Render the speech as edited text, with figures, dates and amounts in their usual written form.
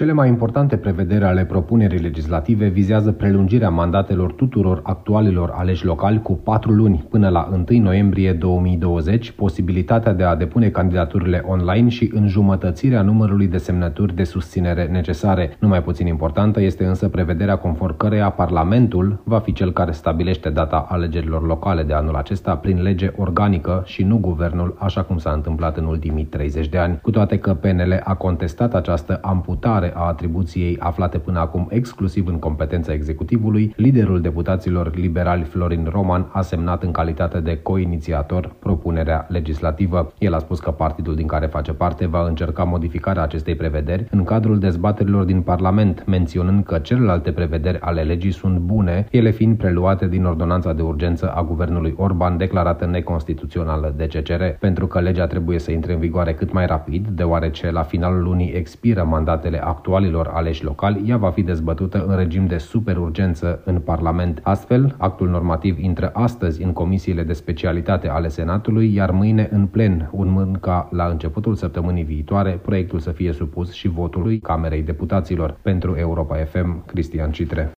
Cele mai importante prevederi ale propunerii legislative vizează prelungirea mandatelor tuturor actualilor aleși locali cu 4 luni până la 1 noiembrie 2020, posibilitatea de a depune candidaturile online și înjumătățirea numărului de semnături de susținere necesare. Nu mai puțin importantă este însă prevederea conform căreia Parlamentul va fi cel care stabilește data alegerilor locale de anul acesta prin lege organică și nu guvernul, așa cum s-a întâmplat în ultimii 30 de ani. Cu toate că PNL a contestat această amputare a atribuției aflate până acum exclusiv în competența executivului, liderul deputaților liberali Florin Roman a semnat în calitate de coinițiator propunerea legislativă. El a spus că partidul din care face parte va încerca modificarea acestei prevederi în cadrul dezbaterilor din Parlament, menționând că celelalte prevederi ale legii sunt bune, ele fiind preluate din ordonanța de urgență a guvernului Orban declarată neconstituțională de CCR, pentru că legea trebuie să intre în vigoare cât mai rapid, deoarece la finalul lunii expiră mandatele actualilor aleși locali, ea va fi dezbătută în regim de superurgență în Parlament. Astfel, actul normativ intră astăzi în comisiile de specialitate ale Senatului, iar mâine în plen, urmând ca la începutul săptămânii viitoare proiectul să fie supus și votului Camerei Deputaților. Pentru Europa FM, Cristian Citre.